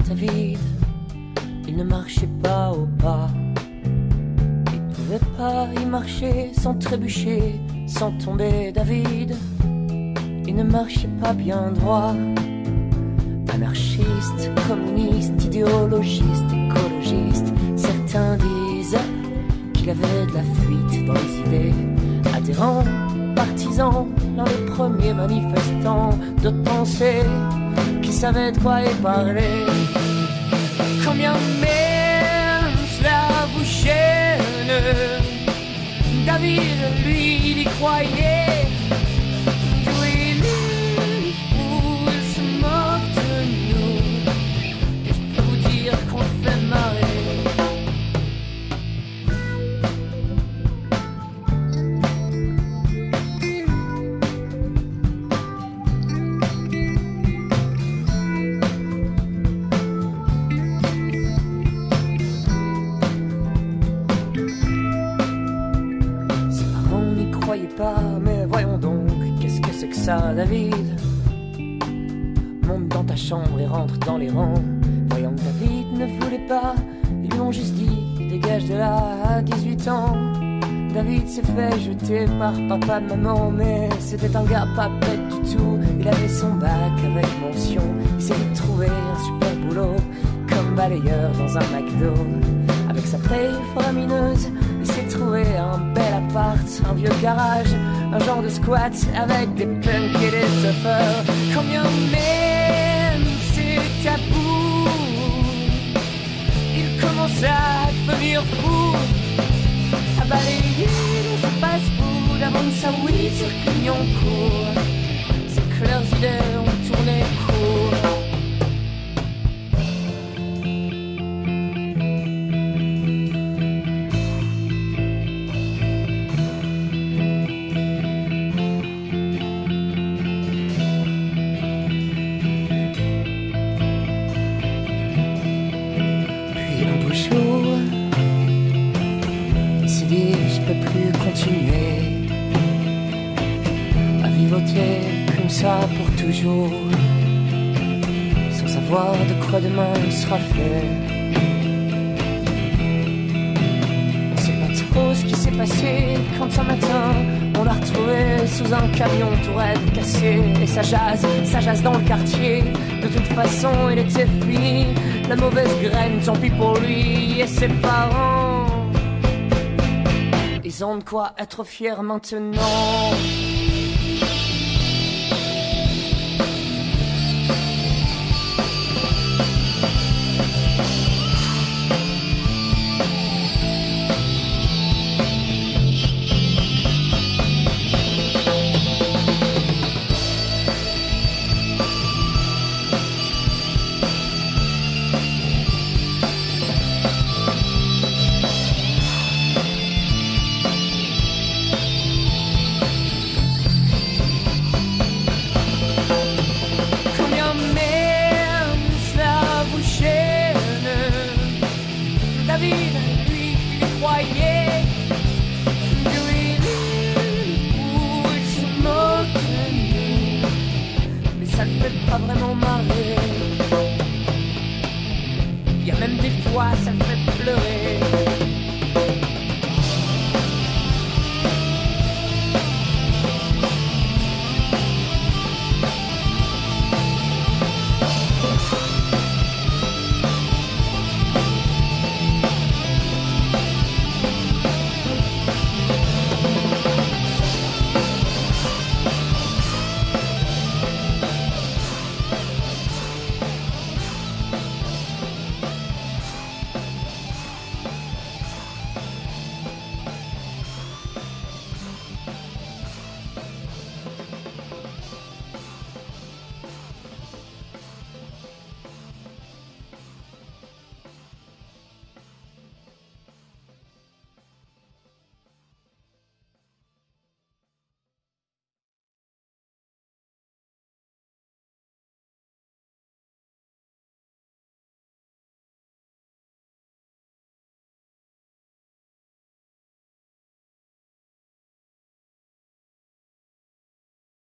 David, il ne marchait pas au pas. Il pouvait pas y marcher sans trébucher, sans tomber. David, il ne marchait pas bien droit. Anarchiste, communiste, idéologiste, écologiste, certains disaient qu'il avait de la fuite dans les idées. Adhérent, partisan, l'un des premiers manifestants de pensée qui savait de quoi y parler. Combien même cela vous gêne, David, lui, il y croyait. D'où il est fou, il se moque de nous, et je peux vous dire qu'on le fait marrer. Pas, mais voyons donc, qu'est-ce que c'est que ça, David? Monte dans ta chambre et rentre dans les rangs. Voyant que David ne voulait pas, ils lui ont juste dit, dégage de là à 18 ans. David s'est fait jeter par papa, maman, mais c'était un gars pas bête du tout. Il avait son bac avec mention, il s'est vite trouvé un super boulot, comme balayeur dans un McDo. Avec sa paye faramineuse, il s'est trouvé un bel appart, un vieux garage, un genre de squat avec des punks et des toughers. Combien même c'est tabou, il commence à devenir fou, à balayer dans sa fast-food, à vendre sa weed sur Clignancourt. C'est que leurs idées ont tourné court. Pour toujours, sans savoir de quoi demain sera fait. On sait pas trop ce qui s'est passé quand un matin on l'a retrouvé sous un camion tout raide, cassé. Et ça jase dans le quartier. De toute façon il était fini, la mauvaise graine, tant pis pour lui et ses parents. Ils ont de quoi être fiers maintenant.